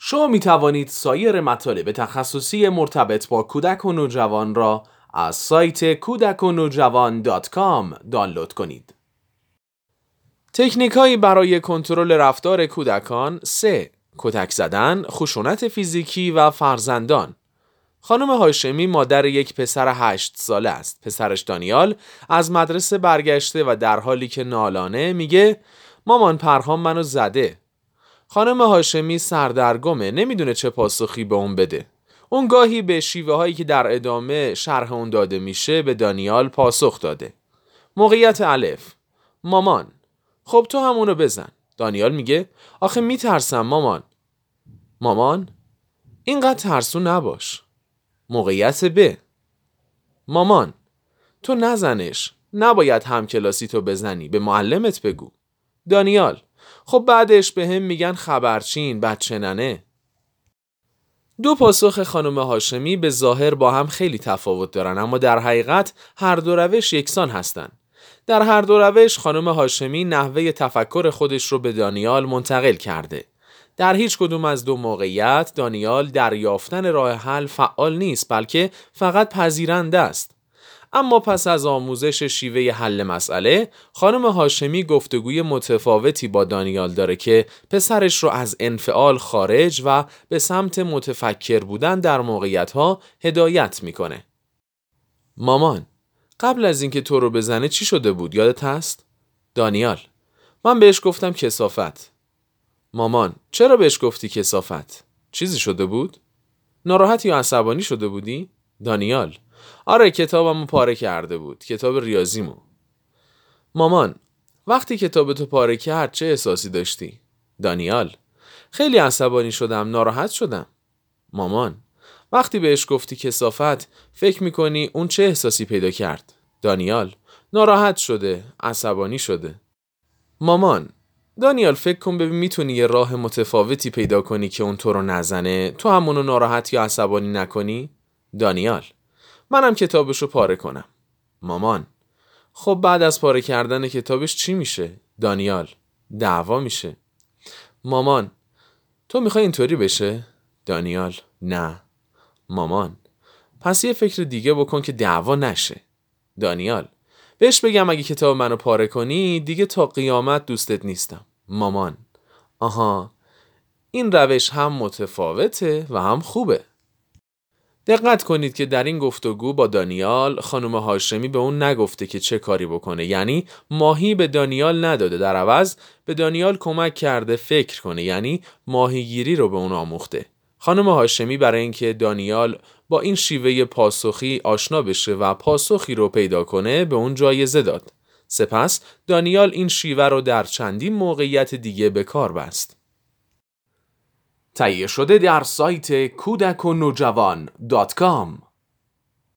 شما می توانید سایر مطالب تخصصی مرتبط با کودک و نوجوان را از سایت kudakonojava.com دانلود کنید. تکنیک‌هایی برای کنترل رفتار کودکان 3. کتک زدن، خشونت فیزیکی و فرزندان. خانم هاشمی مادر یک پسر 8 ساله است. پسرش دانیال از مدرسه برگشته و در حالی که نالانه میگه مامان پرهام منو زده. خانم هاشمی سردرگمه، نمیدونه چه پاسخی به اون بده. اون گاهی به شیوه هایی که در ادامه شرح اون داده میشه به دانیال پاسخ داده. موقعیت الف: مامان خب تو همونو بزن. دانیال میگه آخه میترسم مامان. مامان اینقدر ترسو نباش. موقعیت ب: مامان تو نزنش، نباید همکلاسی تو بزنی، به معلمت بگو. دانیال خب بعدش به هم میگن خبرچین، بچه ننه. دو پاسخ خانم هاشمی به ظاهر با هم خیلی تفاوت دارن، اما در حقیقت هر دو روش یکسان هستن. در هر دو روش خانم هاشمی نحوه تفکر خودش رو به دانیال منتقل کرده. در هیچ کدوم از دو موقعیت دانیال در یافتن راه حل فعال نیست، بلکه فقط پذیرنده است. اما پس از آموزش شیوه حل مسئله، خانم هاشمی گفتگوی متفاوتی با دانیال داره که پسرش رو از انفعال خارج و به سمت متفکر بودن در موقعیت‌ها هدایت میکنه. مامان قبل از اینکه تو رو بزنه چی شده بود یادت هست؟ دانیال من بهش گفتم کثافت. مامان چرا بهش گفتی کثافت؟ چیزی شده بود؟ ناراحت یا عصبانی شده بودی؟ دانیال آره کتابمو پاره کرده بود، کتاب ریاضیمو. مامان وقتی کتابتو پاره کرد چه احساسی داشتی؟ دانیال خیلی عصبانی شدم، ناراحت شدم. مامان وقتی بهش گفتی کثافت فکر میکنی اون چه احساسی پیدا کرد؟ دانیال ناراحت شده، عصبانی شده. مامان دانیال فکر کن ببین میتونی یه راه متفاوتی پیدا کنی که اون تو رو نزنه، تو همونو ناراحت یا عصبانی نکنی؟ دانیال منم کتابشو پاره کنم. مامان خب بعد از پاره کردن کتابش چی میشه؟ دانیال دعوا میشه. مامان تو میخوای اینطوری بشه؟ دانیال نه. مامان پس یه فکر دیگه بکن که دعوا نشه. دانیال بهش بگم اگه کتاب منو پاره کنی دیگه تا قیامت دوستت نیستم. مامان آها این روش هم متفاوته و هم خوبه. دقت کنید که در این گفتگو با دانیال خانم هاشمی به اون نگفته که چه کاری بکنه، یعنی ماهی به دانیال نداده، در عوض به دانیال کمک کرده فکر کنه، یعنی ماهیگیری رو به اون آموخته. خانم هاشمی برای اینکه دانیال با این شیوه پاسخی آشنا بشه و پاسخی رو پیدا کنه به اون جایزه داد. سپس دانیال این شیوه رو در چندین موقعیت دیگه به کار بست. تهیه شده در سایت kudakonojava.com